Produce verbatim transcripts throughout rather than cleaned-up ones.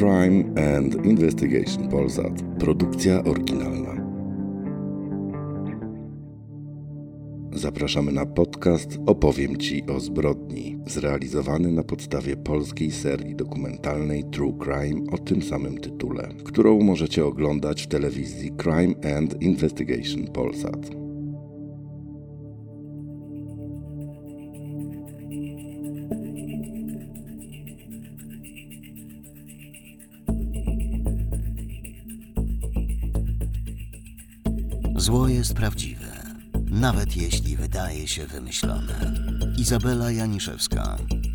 Crime and Investigation Polsat. Produkcja oryginalna. Zapraszamy na podcast Opowiem Ci o zbrodni, zrealizowany na podstawie polskiej serii dokumentalnej True Crime o tym samym tytule, którą możecie oglądać w telewizji Crime and Investigation Polsat. Zło jest prawdziwe, nawet jeśli wydaje się wymyślone. Izabela Janiszewska.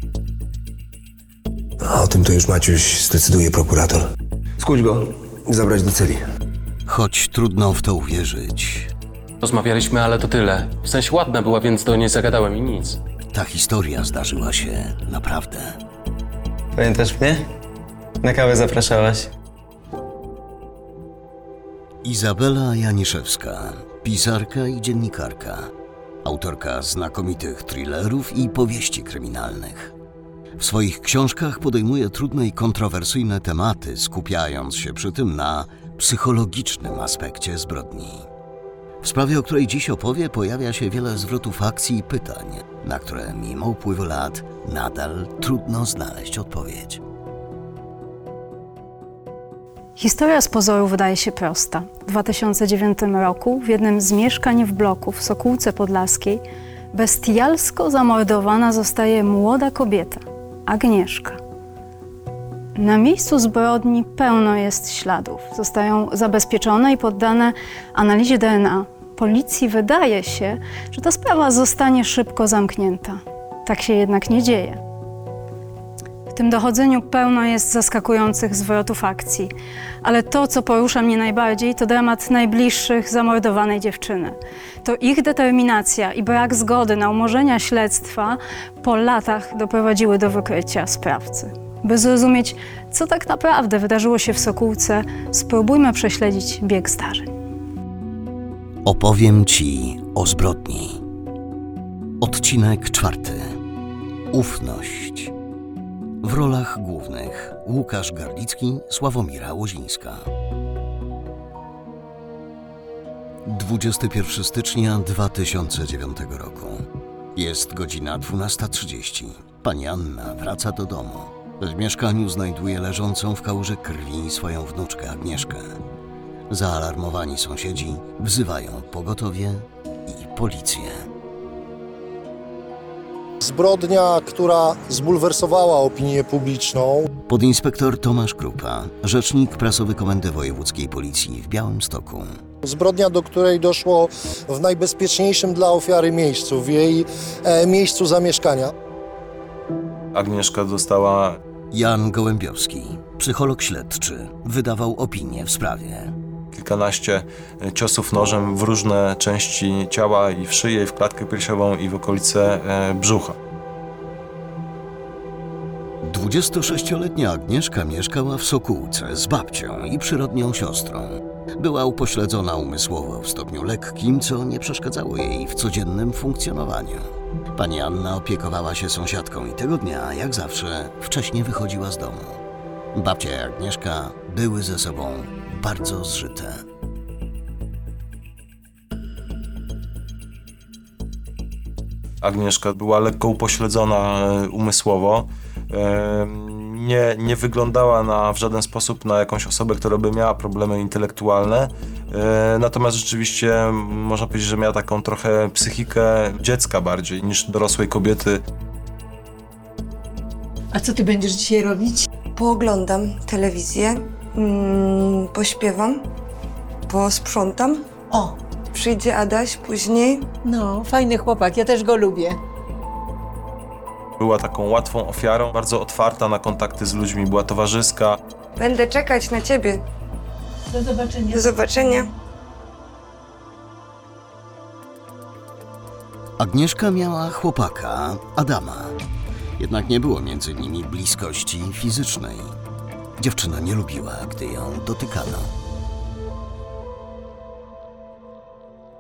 A o tym to już, Maciuś, zdecyduje prokurator. Skuć go i zabrać do celi. Choć trudno w to uwierzyć. Rozmawialiśmy, ale to tyle. W sensie ładna była, więc do niej zagadałem i nic. Ta historia zdarzyła się naprawdę. Pamiętasz mnie? Na kawę zapraszałaś. Izabela Janiszewska, pisarka i dziennikarka, autorka znakomitych thrillerów i powieści kryminalnych. W swoich książkach podejmuje trudne i kontrowersyjne tematy, skupiając się przy tym na psychologicznym aspekcie zbrodni. W sprawie, o której dziś opowie, pojawia się wiele zwrotów akcji i pytań, na które mimo upływu lat nadal trudno znaleźć odpowiedź. Historia z pozoru wydaje się prosta. W dwa tysiące dziewiątym roku w jednym z mieszkań w bloku w Sokółce Podlaskiej bestialsko zamordowana zostaje młoda kobieta, Agnieszka. Na miejscu zbrodni pełno jest śladów. Zostają zabezpieczone i poddane analizie D N A. Policji wydaje się, że ta sprawa zostanie szybko zamknięta. Tak się jednak nie dzieje. W tym dochodzeniu pełno jest zaskakujących zwrotów akcji, ale to, co porusza mnie najbardziej, to dramat najbliższych zamordowanej dziewczyny. To ich determinacja i brak zgody na umorzenia śledztwa po latach doprowadziły do wykrycia sprawcy. By zrozumieć, co tak naprawdę wydarzyło się w Sokółce, spróbujmy prześledzić bieg zdarzeń. Opowiem Ci o zbrodni. Odcinek czwarty. Ufność. W rolach głównych Łukasz Garlicki, Sławomira Łozińska. dwudziestego pierwszego stycznia dwa tysiące dziewiątego roku. Jest godzina dwunasta trzydzieści. Pani Anna wraca do domu. W mieszkaniu znajduje leżącą w kałuży krwi swoją wnuczkę Agnieszkę. Zaalarmowani sąsiedzi wzywają pogotowie i policję. Zbrodnia, która zbulwersowała opinię publiczną. Podinspektor Tomasz Krupa, rzecznik prasowy Komendy Wojewódzkiej Policji w Białymstoku. Zbrodnia, do której doszło w najbezpieczniejszym dla ofiary miejscu, w jej e, miejscu zamieszkania. Agnieszka dostała... Jan Gołębiowski, psycholog śledczy, wydawał opinię w sprawie. Kilkanaście ciosów nożem w różne części ciała i w szyję, i w klatkę piersiową, i w okolice e, brzucha. dwudziestosześcioletnia Agnieszka mieszkała w Sokółce z babcią i przyrodnią siostrą. Była upośledzona umysłowo w stopniu lekkim, co nie przeszkadzało jej w codziennym funkcjonowaniu. Pani Anna opiekowała się sąsiadką i tego dnia, jak zawsze, wcześnie wychodziła z domu. Babcia i Agnieszka były ze sobą bardzo zżyte. Agnieszka była lekko upośledzona umysłowo. Nie, nie wyglądała na, w żaden sposób na jakąś osobę, która by miała problemy intelektualne. Natomiast rzeczywiście można powiedzieć, że miała taką trochę psychikę dziecka bardziej niż dorosłej kobiety. A co ty będziesz dzisiaj robić? Pooglądam telewizję, mm, pośpiewam, posprzątam. O! Przyjdzie Adaś później. No, fajny chłopak, ja też go lubię. Była taką łatwą ofiarą, bardzo otwarta na kontakty z ludźmi, była towarzyska. Będę czekać na ciebie. Do zobaczenia. Do zobaczenia. Agnieszka miała chłopaka, Adama. Jednak nie było między nimi bliskości fizycznej. Dziewczyna nie lubiła, gdy ją dotykano.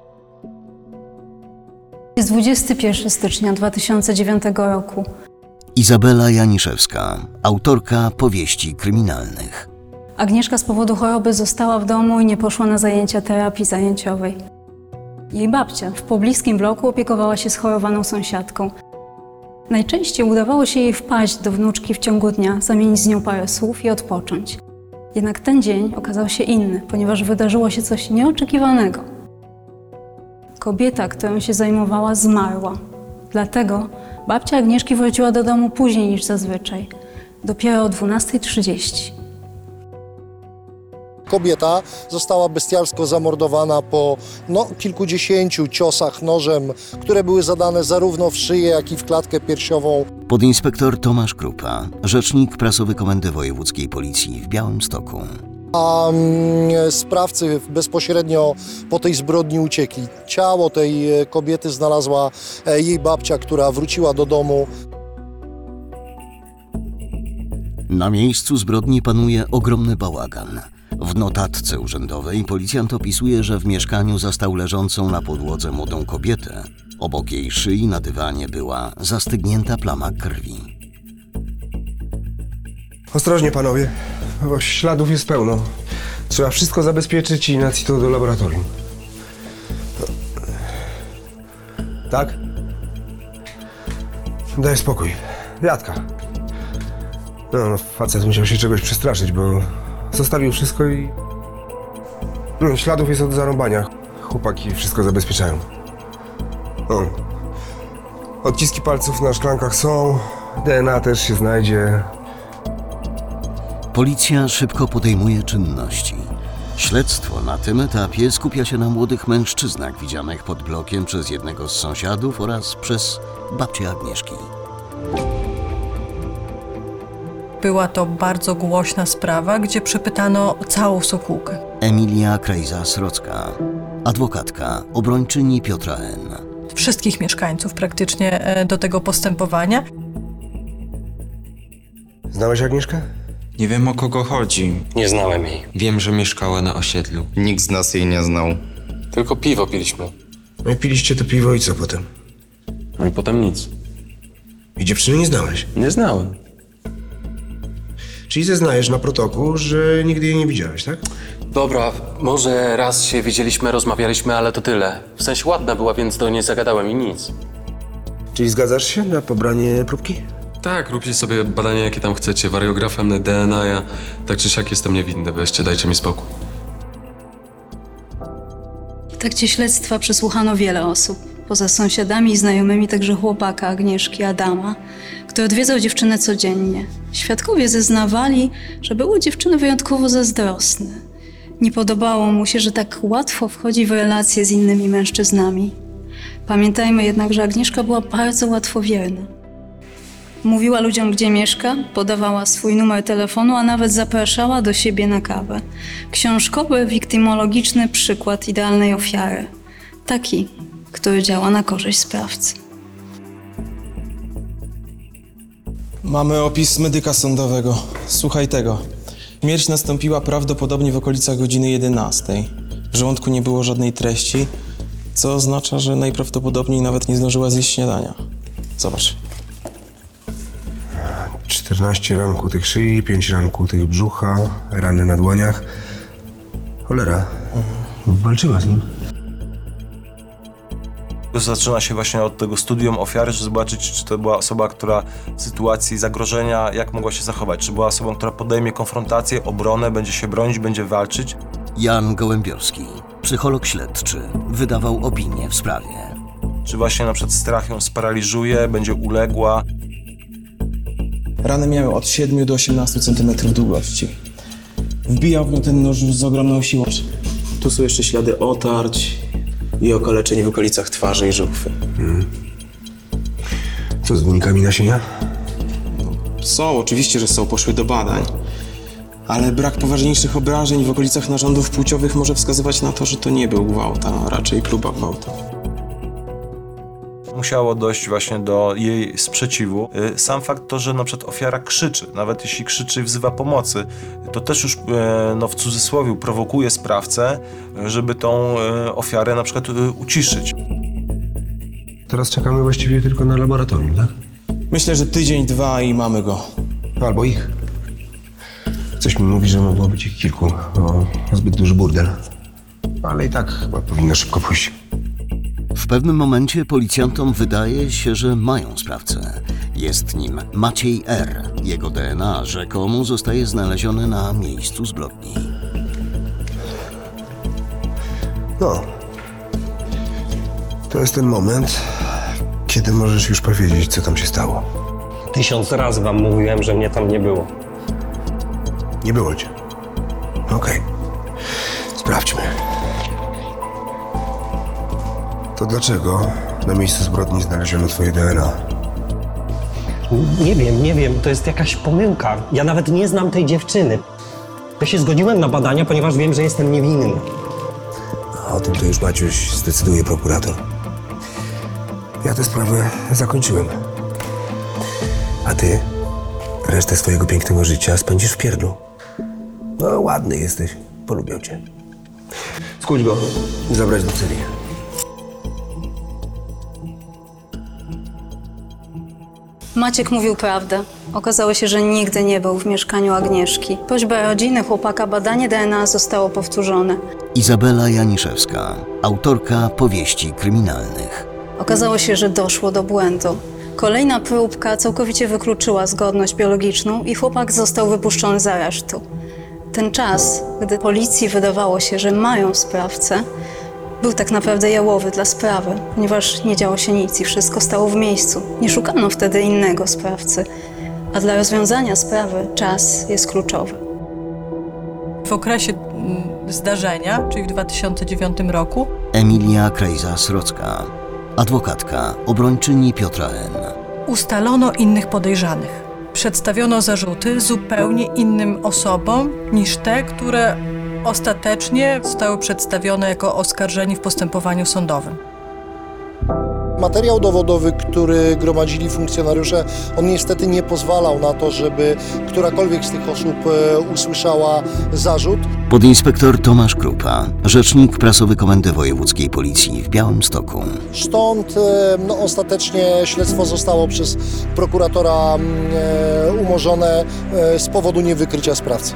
Jest dwudziestego pierwszego stycznia dwa tysiące dziewiątego roku. Izabela Janiszewska, autorka powieści kryminalnych. Agnieszka z powodu choroby została w domu i nie poszła na zajęcia terapii zajęciowej. Jej babcia w pobliskim bloku opiekowała się schorowaną sąsiadką. Najczęściej udawało się jej wpaść do wnuczki w ciągu dnia, zamienić z nią parę słów i odpocząć. Jednak ten dzień okazał się inny, ponieważ wydarzyło się coś nieoczekiwanego. Kobieta, którą się zajmowała, zmarła. Dlatego babcia Agnieszki wróciła do domu później niż zazwyczaj, dopiero o dwunastej trzydzieści. Kobieta została bestialsko zamordowana po no, kilkudziesięciu ciosach nożem, które były zadane zarówno w szyję, jak i w klatkę piersiową. Podinspektor Tomasz Krupa, rzecznik prasowy Komendy Wojewódzkiej Policji w Białymstoku. A mm, sprawcy bezpośrednio po tej zbrodni uciekli. Ciało tej kobiety znalazła jej babcia, która wróciła do domu. Na miejscu zbrodni panuje ogromny bałagan. W notatce urzędowej policjant opisuje, że w mieszkaniu zastał leżącą na podłodze młodą kobietę. Obok jej szyi na dywanie była zastygnięta plama krwi. Ostrożnie, panowie, bo śladów jest pełno. Trzeba wszystko zabezpieczyć i nacić to do laboratorium. Tak? Daj spokój. Jadka. No, facet musiał się czegoś przestraszyć, bo zostawił wszystko i... No, śladów jest od zarąbania. Chłopaki wszystko zabezpieczają. No. Odciski palców na szklankach są, D N A też się znajdzie. Policja szybko podejmuje czynności. Śledztwo na tym etapie skupia się na młodych mężczyznach widzianych pod blokiem przez jednego z sąsiadów oraz przez babcię Agnieszki. Była to bardzo głośna sprawa, gdzie przepytano całą Sokółkę. Emilia Krejza-Srocka, adwokatka, obrończyni Piotra N. Wszystkich mieszkańców praktycznie do tego postępowania. Znałeś Agnieszkę? Nie wiem, o kogo chodzi. Nie znałem jej. Wiem, że mieszkała na osiedlu. Nikt z nas jej nie znał. Tylko piwo piliśmy. No i piliście to piwo i co potem? No i potem nic. I dziewczyny nie znałeś? Nie znałem. Czyli zeznajesz na protokół, że nigdy jej nie widziałeś, tak? Dobra, może raz się widzieliśmy, rozmawialiśmy, ale to tyle. W sensie ładna była, więc do niej zagadałem i nic. Czyli zgadzasz się na pobranie próbki? Tak, róbcie sobie badania, jakie tam chcecie. Wariografem, D N A, ja tak czy siak jestem niewinny, weźcie, dajcie mi spokój. W trakcie śledztwa przesłuchano wiele osób. Poza sąsiadami i znajomymi także chłopaka Agnieszki, Adama, który odwiedzał dziewczynę codziennie. Świadkowie zeznawali, że był u dziewczyny wyjątkowo zazdrosny. Nie podobało mu się, że tak łatwo wchodzi w relacje z innymi mężczyznami. Pamiętajmy jednak, że Agnieszka była bardzo łatwowierna. Mówiła ludziom, gdzie mieszka, podawała swój numer telefonu, a nawet zapraszała do siebie na kawę. Książkowy, wiktymologiczny przykład idealnej ofiary. Taki, który działa na korzyść sprawcy. Mamy opis medyka sądowego. Słuchaj tego. Śmierć nastąpiła prawdopodobnie w okolicach godziny jedenastej. W żołądku nie było żadnej treści, co oznacza, że najprawdopodobniej nawet nie zdążyła zjeść śniadania. Zobacz. czternaście ran kłutych szyi, pięć ran kłutych brzucha, rany na dłoniach. Cholera. Walczyła z nim. Zaczyna się właśnie od tego studium ofiary, żeby zobaczyć, czy to była osoba, która w sytuacji zagrożenia, jak mogła się zachować. Czy była osobą, która podejmie konfrontację, obronę, będzie się bronić, będzie walczyć. Jan Gołębiowski, psycholog śledczy, wydawał opinię w sprawie. Czy właśnie na przykład strach ją sparaliżuje, będzie uległa. Rany miały od siedmiu do osiemnastu centymetrów długości. Wbijał w nią ten nóż z ogromną siłą. Tu są jeszcze ślady otarć i okaleczeń w okolicach twarzy i żuchwy. Hmm. Co z wynikami nasienia? Są, oczywiście, że są, poszły do badań. Ale brak poważniejszych obrażeń w okolicach narządów płciowych może wskazywać na to, że to nie był gwałt, a raczej próba gwałtu. Musiało dojść właśnie do jej sprzeciwu. Sam fakt to, że na przykład ofiara krzyczy, nawet jeśli krzyczy i wzywa pomocy, to też już no, w cudzysłowie prowokuje sprawcę, żeby tą ofiarę na przykład uciszyć. Teraz czekamy właściwie tylko na laboratorium, tak? Myślę, że tydzień, dwa i mamy go. Albo ich. Coś mi mówi, że mogło być ich kilku. No, zbyt duży burdel. Ale i tak chyba powinno szybko pójść. W pewnym momencie policjantom wydaje się, że mają sprawcę. Jest nim Maciej R. Jego D N A rzekomo zostaje znalezione na miejscu zbrodni. No. To jest ten moment, kiedy możesz już powiedzieć, co tam się stało. Tysiąc razy wam mówiłem, że mnie tam nie było. Nie było cię. Okej. Sprawdźmy. To dlaczego na miejscu zbrodni znaleziono twoje D N A? Nie wiem, nie wiem, to jest jakaś pomyłka. Ja nawet nie znam tej dziewczyny. Ja się zgodziłem na badania, ponieważ wiem, że jestem niewinny. A o tym to już, Maciuś, zdecyduje prokurator. Ja tę sprawę zakończyłem. A ty resztę swojego pięknego życia spędzisz w pierdlu. No, ładny jesteś. Polubią cię. Skuć go i zabrać do celi. Maciek mówił prawdę. Okazało się, że nigdy nie był w mieszkaniu Agnieszki. Prośba rodziny chłopaka, badanie D N A zostało powtórzone. Izabela Janiszewska, autorka powieści kryminalnych. Okazało się, że doszło do błędu. Kolejna próbka całkowicie wykluczyła zgodność biologiczną i chłopak został wypuszczony z aresztu. Ten czas, gdy policji wydawało się, że mają sprawcę, był tak naprawdę jałowy dla sprawy, ponieważ nie działo się nic i wszystko stało w miejscu. Nie szukano wtedy innego sprawcy, a dla rozwiązania sprawy czas jest kluczowy. W okresie mm, zdarzenia, czyli w dwa tysiące dziewiątym roku, Emilia Krejza-Srocka, adwokatka, obrończyni Piotra N. ustalono innych podejrzanych. Przedstawiono zarzuty zupełnie innym osobom niż te, które ostatecznie zostały przedstawione jako oskarżeni w postępowaniu sądowym. Materiał dowodowy, który gromadzili funkcjonariusze, on niestety nie pozwalał na to, żeby którakolwiek z tych osób e, usłyszała zarzut. Podinspektor Tomasz Krupa, rzecznik prasowy Komendy Wojewódzkiej Policji w Białymstoku. Stąd e, no, ostatecznie śledztwo zostało przez prokuratora e, umorzone e, z powodu niewykrycia sprawcy.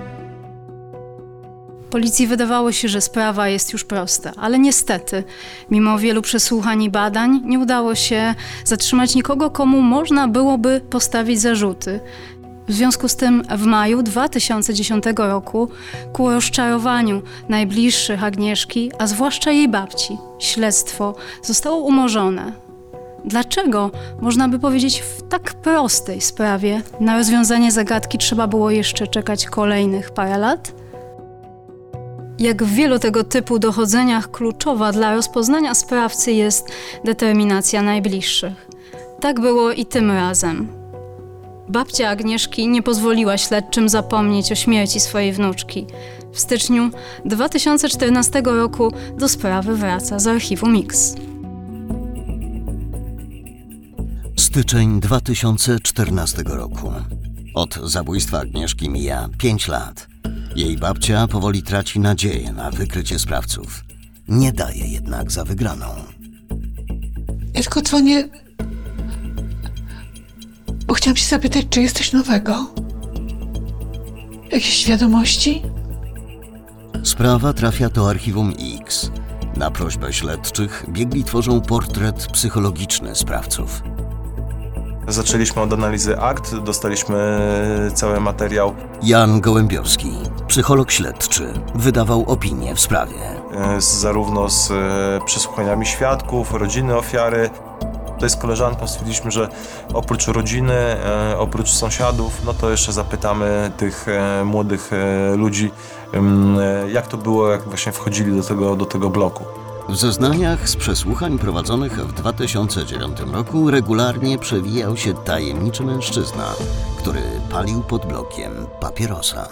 Policji wydawało się, że sprawa jest już prosta, ale niestety, mimo wielu przesłuchań i badań, nie udało się zatrzymać nikogo, komu można byłoby postawić zarzuty. W związku z tym w maju dwa tysiące dziesiątego roku ku rozczarowaniu najbliższych Agnieszki, a zwłaszcza jej babci, śledztwo zostało umorzone. Dlaczego, można by powiedzieć, w tak prostej sprawie na rozwiązanie zagadki trzeba było jeszcze czekać kolejnych parę lat? Jak w wielu tego typu dochodzeniach kluczowa dla rozpoznania sprawcy jest determinacja najbliższych. Tak było i tym razem. Babcia Agnieszki nie pozwoliła śledczym zapomnieć o śmierci swojej wnuczki. W styczniu dwa tysiące czternastego roku do sprawy wraca z archiwum X. Styczeń dwa tysiące czternastego roku. Od zabójstwa Agnieszki mija pięć lat. Jej babcia powoli traci nadzieję na wykrycie sprawców. Nie daje jednak za wygraną. Ja tylko dzwonię, bo chciałam się zapytać, czy jest coś nowego? Jakieś wiadomości? Sprawa trafia do archiwum X. Na prośbę śledczych biegli tworzą portret psychologiczny sprawców. Zaczęliśmy od analizy akt, dostaliśmy cały materiał. Jan Gołębiowski, psycholog śledczy, wydawał opinię w sprawie. Z, zarówno z przesłuchaniami świadków, rodziny ofiary. Tutaj z koleżanką stwierdziliśmy, że oprócz rodziny, oprócz sąsiadów, no to jeszcze zapytamy tych młodych ludzi, jak to było, jak właśnie wchodzili do tego, do tego bloku. W zeznaniach z przesłuchań prowadzonych w dwa tysiące dziewiątym roku regularnie przewijał się tajemniczy mężczyzna, który palił pod blokiem papierosa.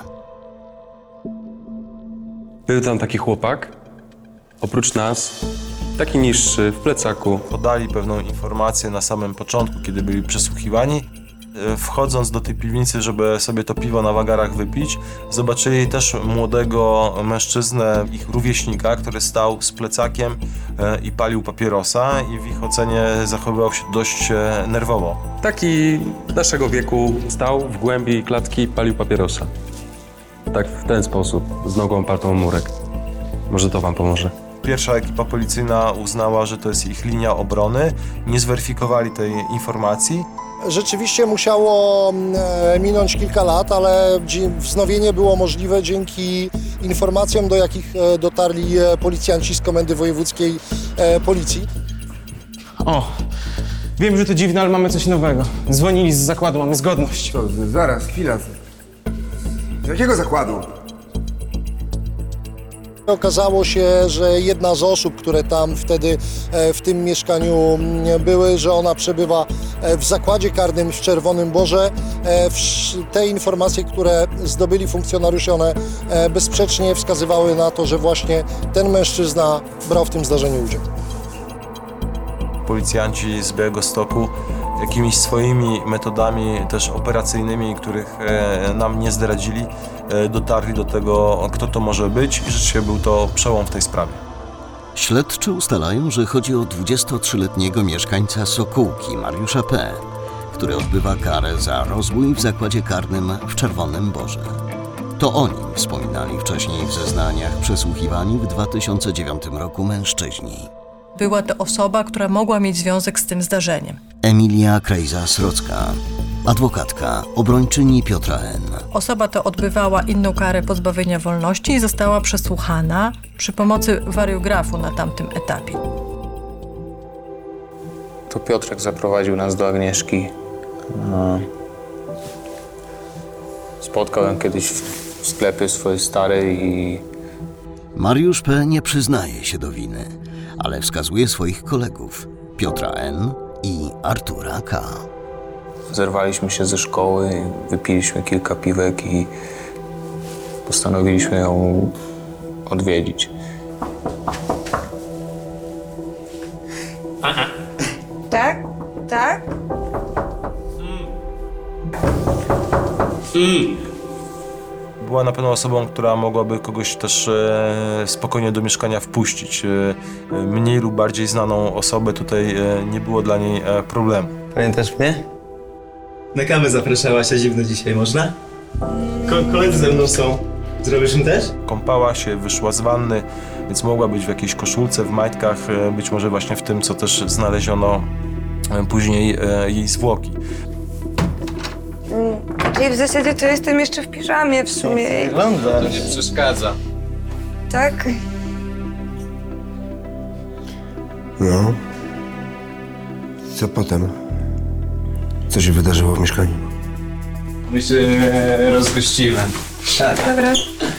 Był tam taki chłopak, oprócz nas, taki niższy, w plecaku. Podali pewną informację na samym początku, kiedy byli przesłuchiwani. Wchodząc do tej piwnicy, żeby sobie to piwo na wagarach wypić, zobaczyli też młodego mężczyznę, ich rówieśnika, który stał z plecakiem i palił papierosa i w ich ocenie zachowywał się dość nerwowo. Taki naszego wieku stał w głębi klatki, palił papierosa. Tak w ten sposób, z nogą partą o murek. Może to wam pomoże. Pierwsza ekipa policyjna uznała, że to jest ich linia obrony. Nie zweryfikowali tej informacji. Rzeczywiście musiało minąć kilka lat, ale wznowienie było możliwe dzięki informacjom, do jakich dotarli policjanci z Komendy Wojewódzkiej Policji. O, wiem, że to dziwne, ale mamy coś nowego. Dzwonili z zakładu, mamy zgodność. Co, zaraz, chwila. Z jakiego zakładu? Okazało się, że jedna z osób, które tam wtedy w tym mieszkaniu były, że ona przebywa w zakładzie karnym w Czerwonym Borze. Te informacje, które zdobyli funkcjonariusze, one bezsprzecznie wskazywały na to, że właśnie ten mężczyzna brał w tym zdarzeniu udział. Policjanci z Białegostoku jakimiś swoimi metodami też operacyjnymi, których nam nie zdradzili, dotarli do tego, kto to może być i rzeczywiście był to przełom w tej sprawie. Śledczy ustalają, że chodzi o dwudziestotrzyletniego mieszkańca Sokółki, Mariusza P., który odbywa karę za rozbój w zakładzie karnym w Czerwonym Borze. To o nim wspominali wcześniej w zeznaniach przesłuchiwani w dwa tysiące dziewiątym roku mężczyźni. Była to osoba, która mogła mieć związek z tym zdarzeniem. Emilia Krejza-Srocka, adwokatka, obrończyni Piotra N. Osoba ta odbywała inną karę pozbawienia wolności i została przesłuchana przy pomocy wariografu na tamtym etapie. To Piotrek zaprowadził nas do Agnieszki. Spotkał ją kiedyś w sklepie swojej starej i... Mariusz P. nie przyznaje się do winy, ale wskazuje swoich kolegów, Piotra N. i Artura K. Zerwaliśmy się ze szkoły, wypiliśmy kilka piwek i postanowiliśmy ją odwiedzić. Aha. Tak? Tak? Mm. Była na pewno osobą, która mogłaby kogoś też e, spokojnie do mieszkania wpuścić. E, mniej lub bardziej znaną osobę tutaj e, nie było dla niej e, problemu. Pamiętasz mnie? Na kawę zapraszałaś, a zimno dzisiaj można? Ko- koledzy ze mną są. Zrobisz im też? Kąpała się, wyszła z wanny, więc mogła być w jakiejś koszulce, w majtkach, e, być może właśnie w tym, co też znaleziono e, później e, jej zwłoki. Czyli w zasadzie to jestem jeszcze w piżamie w sumie. Wygląda. To nie przeszkadza. Tak? No. Co potem? Co się wydarzyło w mieszkaniu? My się rozgościłem. Tak. Dobra.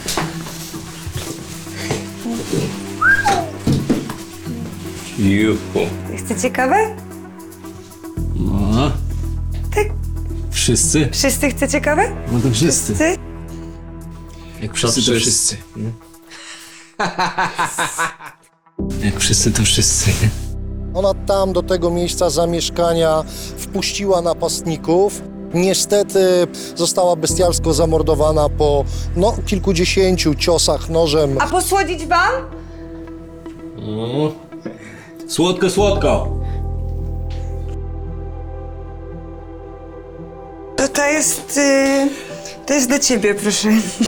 Juhu. Chcecie kawę? No. Tak. Wszyscy? Wszyscy chcecie kawę? No to wszyscy. Wszyscy? Jak wszyscy, to wszyscy. Jak wszyscy, to wszyscy. Ona tam do tego miejsca zamieszkania wpuściła napastników. Niestety została bestialsko zamordowana po no, kilkudziesięciu ciosach nożem. A posłodzić wam? Mm. Słodko, słodko. To to jest... Yy, to jest dla ciebie, proszę.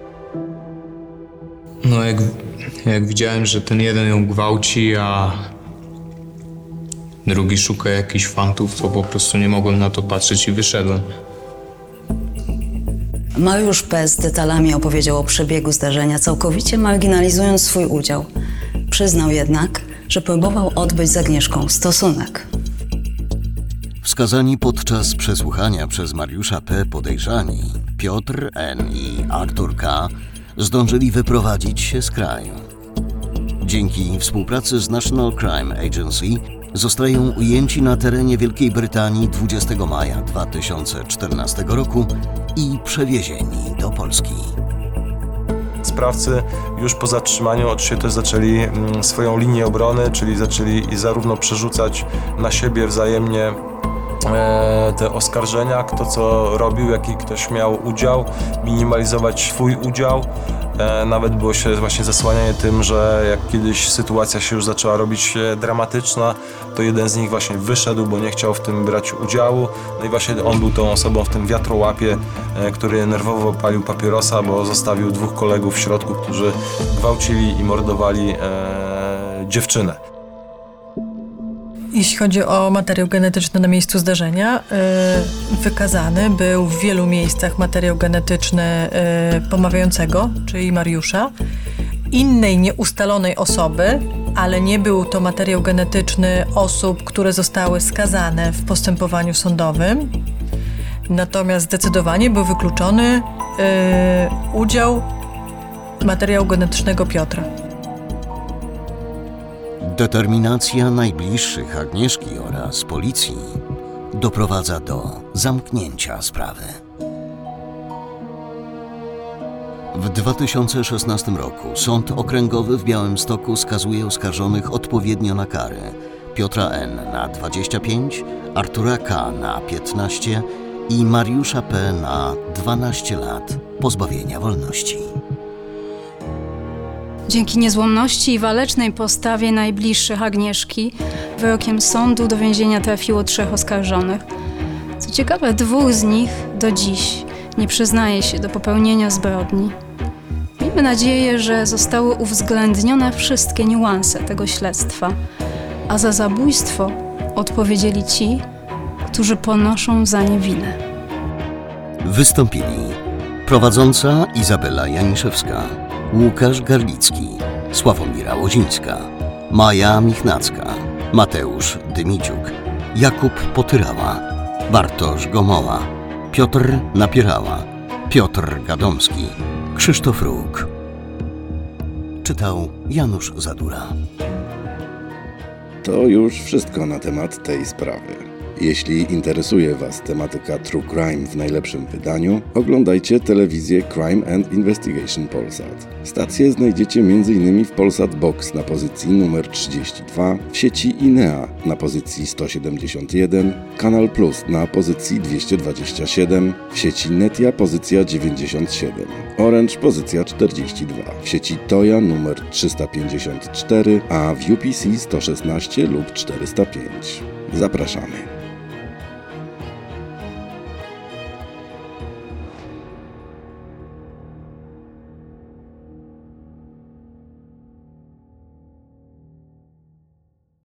No jak, jak widziałem, że ten jeden ją gwałci, a drugi szuka jakichś fantów, to po prostu nie mogłem na to patrzeć i wyszedłem. Mariusz P. z detalami opowiedział o przebiegu zdarzenia, całkowicie marginalizując swój udział. Przyznał jednak, że próbował odbyć z Agnieszką stosunek. Wskazani podczas przesłuchania przez Mariusza P. podejrzani, Piotr N. i Artur K. zdążyli wyprowadzić się z kraju. Dzięki współpracy z National Crime Agency zostają ujęci na terenie Wielkiej Brytanii dwudziestego maja dwa tysiące czternastego roku i przewiezieni do Polski. Sprawcy już po zatrzymaniu oczywiście też zaczęli mm, swoją linię obrony, czyli zaczęli zarówno przerzucać na siebie wzajemnie e, te oskarżenia, kto co robił, jaki ktoś miał udział, minimalizować swój udział. E, nawet było się właśnie zasłanianie tym, że jak kiedyś sytuacja się już zaczęła robić dramatyczna, to jeden z nich właśnie wyszedł, bo nie chciał w tym brać udziału. No i właśnie on był tą osobą w tym wiatrołapie, e, który nerwowo palił papierosa, bo zostawił dwóch kolegów w środku, którzy gwałcili i mordowali e, dziewczynę. Jeśli chodzi o materiał genetyczny na miejscu zdarzenia, yy, wykazany był w wielu miejscach materiał genetyczny yy, pomawiającego, czyli Mariusza, innej nieustalonej osoby, ale nie był to materiał genetyczny osób, które zostały skazane w postępowaniu sądowym. Natomiast zdecydowanie był wykluczony yy, udział materiału genetycznego Piotra. Determinacja najbliższych Agnieszki oraz policji doprowadza do zamknięcia sprawy. W dwa tysiące szesnastym roku Sąd Okręgowy w Białymstoku skazuje oskarżonych odpowiednio na kary. Piotra N. na dwadzieścia pięć, Artura K. na piętnaście i Mariusza P. na dwanaście lat pozbawienia wolności. Dzięki niezłomności i walecznej postawie najbliższych Agnieszki wyrokiem sądu do więzienia trafiło trzech oskarżonych. Co ciekawe, dwóch z nich do dziś nie przyznaje się do popełnienia zbrodni. Miejmy nadzieję, że zostały uwzględnione wszystkie niuanse tego śledztwa, a za zabójstwo odpowiedzieli ci, którzy ponoszą za nie winę. Wystąpili prowadząca Izabela Janiszewska, Łukasz Garlicki, Sławomira Łozińska, Maja Michnacka, Mateusz Dymiciuk, Jakub Potyrała, Bartosz Gomoła, Piotr Napierała, Piotr Gadomski, Krzysztof Róg. Czytał Janusz Zadura. To już wszystko na temat tej sprawy. Jeśli interesuje Was tematyka True Crime w najlepszym wydaniu, oglądajcie telewizję Crime and Investigation Polsat. Stację znajdziecie między innymi w Polsat Box na pozycji numer trzydzieści dwa, w sieci Inea na pozycji sto siedemdziesiąt jeden, Kanal Plus na pozycji dwieście dwadzieścia siedem, w sieci Netia pozycja dziewięćdziesiąt siedem, Orange pozycja czterdzieści dwa, w sieci Toya numer trzysta pięćdziesiąt cztery, a w U P C sto szesnaście lub czterysta pięć. Zapraszamy.